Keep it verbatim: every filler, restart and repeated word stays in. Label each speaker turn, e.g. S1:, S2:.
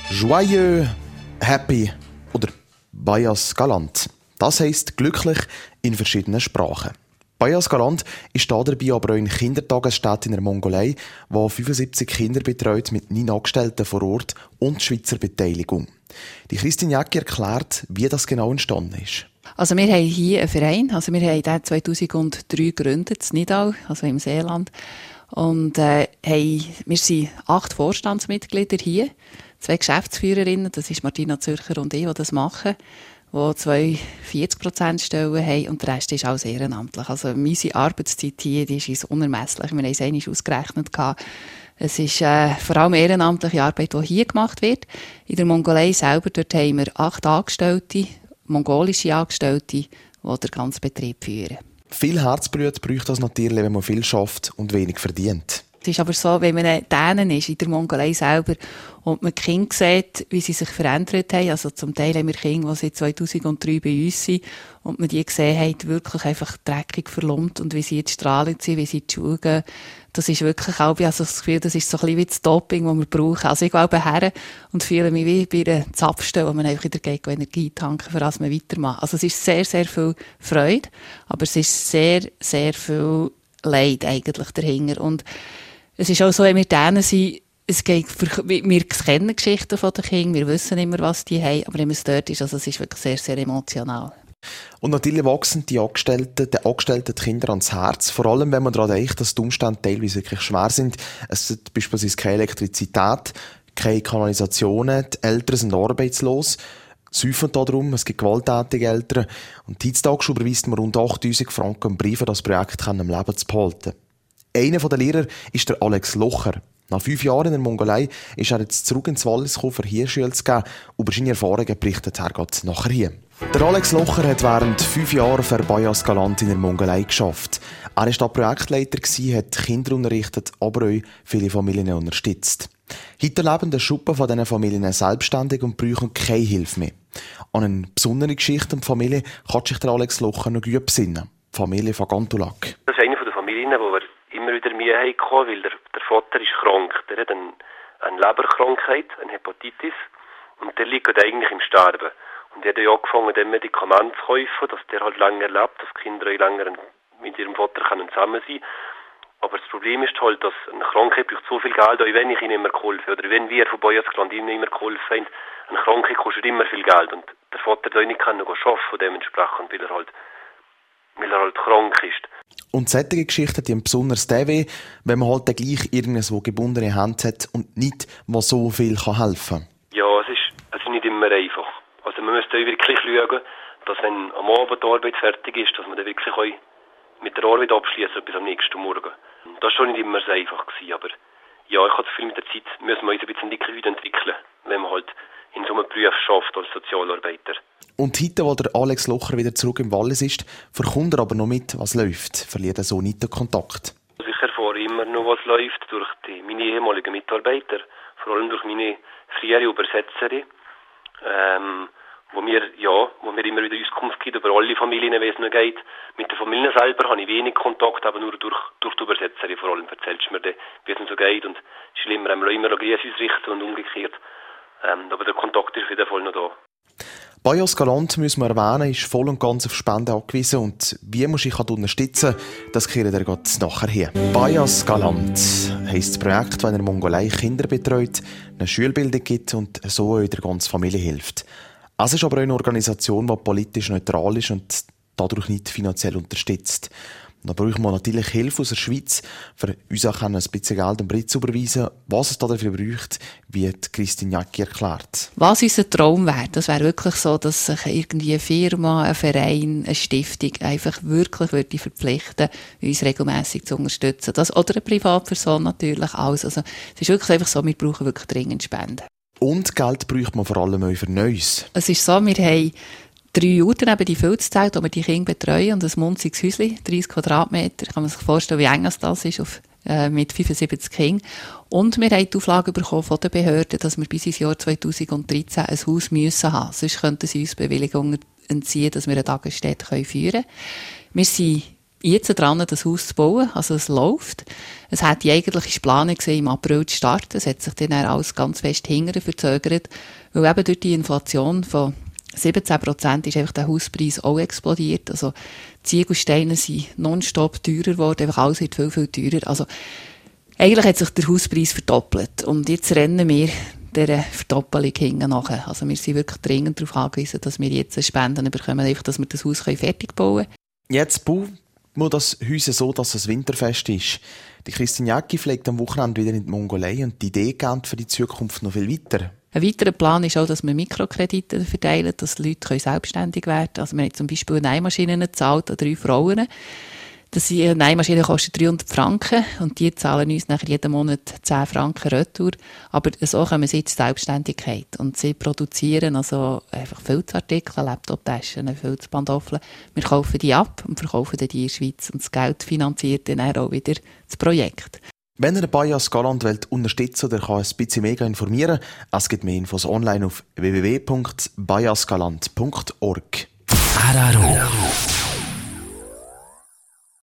S1: Joyeux, happy oder Bayas galant. Das heisst glücklich in verschiedenen Sprachen. Bayas galant ist dabei aber auch eine Kindertagesstätte in der Mongolei, die fünfundsiebzig Kinder betreut mit neun Angestellten vor Ort und Schweizer Beteiligung. Die Christine Jäcki erklärt, wie das genau entstanden ist.
S2: Also wir haben hier einen Verein, also wir haben den zweitausenddrei gegründet, in Nidau, also im Seeland. Und äh, hey, wir sind acht Vorstandsmitglieder hier, zwei Geschäftsführerinnen, das ist Martina Zürcher und ich, die das machen, die zwei vierzig Prozent Stellen haben und der Rest ist auch ehrenamtlich. Also unsere Arbeitszeit hier, die ist uns unermesslich. Wir haben es einmal ausgerechnet. Es ist äh, vor allem ehrenamtliche Arbeit, die hier gemacht wird. In der Mongolei selber, dort haben wir acht Angestellte, mongolische Angestellte, die den ganzen Betrieb führen.
S1: Viel Herzblut braucht das natürlich, wenn man viel schafft und wenig verdient.
S2: Es ist aber so, wenn man Dänen ist, in der Mongolei selber, und man die Kinder sieht, wie sie sich verändert haben, also zum Teil haben wir Kinder, die seit zweitausenddrei bei uns sind, und man die gesehen hat, wirklich einfach dreckig verlumpt, und wie sie jetzt strahlend sind, wie sie in die Schule gehen. Das ist wirklich auch, also das Gefühl, das ist so ein bisschen wie das Doping, das wir brauchen. Also ich gehe auch her und fühle mich wie bei einer Zapfstelle, wo man einfach wieder geht, Energie tanken, für das man weitermacht. Also es ist sehr, sehr viel Freude, aber es ist sehr, sehr viel Leid eigentlich dahinter. Und es ist auch so, wenn wir Dänen sind, es geht für, wir kennen Geschichten von den Kindern, wir wissen immer, was die haben, aber wenn man es dort ist, also es ist wirklich sehr, sehr emotional.
S1: Und natürlich wachsen die Angestellten, die Angestellten die Kinder ans Herz, vor allem wenn man daran denkt, dass die Umstände teilweise wirklich schwer sind. Es gibt beispielsweise keine Elektrizität, keine Kanalisationen, die Eltern sind arbeitslos, säufen darum, es gibt gewalttätige Eltern und heutzutage überweist man rund achttausend Franken im Brief, das Projekt am Leben zu behalten. Einer der Lehrer ist der Alex Locher. Nach fünf Jahren in der Mongolei ist er jetzt zurück ins Wallis gekommen, um hier Schule zu geben. Über seine Erfahrungen berichtet er gerade nachher hier. Der Alex Locher hat während fünf Jahren für Bayas Galant in der Mongolei geschafft. Er war da Projektleiter, hat Kinder unterrichtet, aber auch viele Familien unterstützt. Heute leben die Schuppen von diesen Familien selbstständig und brauchen keine Hilfe mehr. An eine besondere Geschichte und Familie kann sich der Alex Locher noch gut besinnen. Die Familie von Gantulak.
S3: Das ist eine der Familien, die wir immer wieder Mühe hatten, weil der, der Vater ist krank. Der hat eine, eine Leberkrankheit, eine Hepatitis, und der liegt eigentlich im Sterben. Und er hat ja angefangen, dem Medikament zu kaufen, dass der halt länger lebt, dass die Kinder länger mit ihrem Vater zusammen sein können. Aber das Problem ist halt, dass eine Krankheit braucht so viel Geld, auch wenn ich ihnen immer geholfen oder wenn wir von Bayas Galant ihnen immer geholfen haben. Eine Krankheit kostet immer viel Geld und der Vater da nicht kann noch arbeiten, dementsprechend, weil er halt, weil er halt krank ist.
S1: Und solche Geschichten, die haben besonders den weh, wenn man halt gleich irgendwo gebundene Hände hat und nicht, was so viel helfen kann.
S3: Ja, es ist, es ist nicht immer einfach. Also man müsste wirklich schauen, dass wenn am Abend die Arbeit fertig ist, dass man dann wirklich mit der Arbeit abschließen bis am nächsten Morgen. Das war schon nicht immer so einfach gewesen, aber ja, ich habe das Gefühl, mit der Zeit müssen wir uns ein bisschen dicker entwickeln, wenn man halt in so einem Beruf schafft als Sozialarbeiter.
S1: Und heute, wo der Alex Locher wieder zurück im Wallis ist, verkommt er aber noch mit, was läuft, verliert er so nicht den Kontakt.
S3: Also ich erfahre immer noch, was läuft durch die, meine ehemaligen Mitarbeiter, vor allem durch meine frühere Übersetzerin, ähm, wo mir, ja, wo mir immer wieder Auskunft gibt über alle Familien, wie es noch geht. Mit der Familie selber habe ich wenig Kontakt, aber nur durch, durch die Übersetzerin vor allem erzählt sie mir, wie es noch so geht, und es ist immer, immer noch Grüße ausrichten und umgekehrt. Ähm, aber der Kontakt ist auf jeden Fall noch da.
S1: Bayas Galant, müssen wir erwähnen, ist voll und ganz auf Spenden angewiesen und wie man sich unterstützen kann, das kehrt er gerade nachher hier. Bayas Galant heisst das Projekt, das in der Mongolei Kinder betreut, eine Schulbildung gibt und so in der ganzen Familie hilft. Es ist aber auch eine Organisation, die politisch neutral ist und dadurch nicht finanziell unterstützt. Da brauchen wir natürlich Hilfe aus der Schweiz, für uns auch ein bisschen Geld an Brit zu überweisen. Was es dafür braucht, wird Christine Jäcki erklärt.
S2: Was unser Traum wäre, das wäre wirklich so, dass sich irgendwie eine Firma, ein Verein, eine Stiftung einfach wirklich würde verpflichten, uns regelmässig zu unterstützen. Das, oder eine Privatperson natürlich, alles. Also, es ist wirklich einfach so, wir brauchen wirklich dringend Spenden.
S1: Und Geld braucht man vor allem auch für Neues.
S2: Es ist so, wir haben drei Orte neben die Filzzelt, wo wir die Kinder betreuen, und ein munziges Häuschen, dreißig Quadratmeter. Kann man sich vorstellen, wie eng das ist, auf, äh, mit fünfundsiebzig Kindern. Und wir haben die Auflage bekommen von den Behörden, dass wir bis ins Jahr zweitausenddreizehn ein Haus müssen haben. Sonst könnten sie uns Bewilligungen entziehen, dass wir eine Tagesstätte führen können. Wir sind jetzt dran, das Haus zu bauen. Also es läuft. Es hätte eigentlich geplant gewesen, im April zu starten. Es hat sich dann alles ganz fest hinterher verzögert. Weil eben durch die Inflation von siebzehn Prozent ist einfach der Hauspreis auch explodiert. Also Ziegelsteine sind nonstop teurer geworden. Einfach alles wird viel, viel teurer. Also eigentlich hat sich der Hauspreis verdoppelt. Und jetzt rennen wir dieser Verdoppelung hinten nachher. Also wir sind wirklich dringend darauf angewiesen, dass wir jetzt Spenden bekommen, einfach, dass wir das Haus fertig bauen können.
S1: Jetzt bauen wir das Haus so, dass es winterfest ist. Die Christine Jäcki fliegt am Wochenende wieder in die Mongolei und die Idee geht für die Zukunft noch viel weiter.
S2: Ein weiterer Plan ist auch, dass wir Mikrokredite verteilen, dass die Leute selbstständig werden können. Also wir haben zum Beispiel Nähmaschinen gezahlt an drei Frauen. Das eine Nähmaschine kostet dreihundert Franken und die zahlen uns nachher jeden Monat zehn Franken Retour. Aber so kommen sie in die Selbstständigkeit. Und sie produzieren also einfach Filzartikel, Laptoptaschen, Filzpantoffeln. Wir kaufen die ab und verkaufen die in der Schweiz. Und das Geld finanziert dann auch wieder das Projekt.
S1: Wenn ihr Bayas Galant wollt unterstützen oder kann ein bisschen mehr informieren, es gibt mehr Infos online auf w w w punkt bayasgalant punkt org.
S4: R R O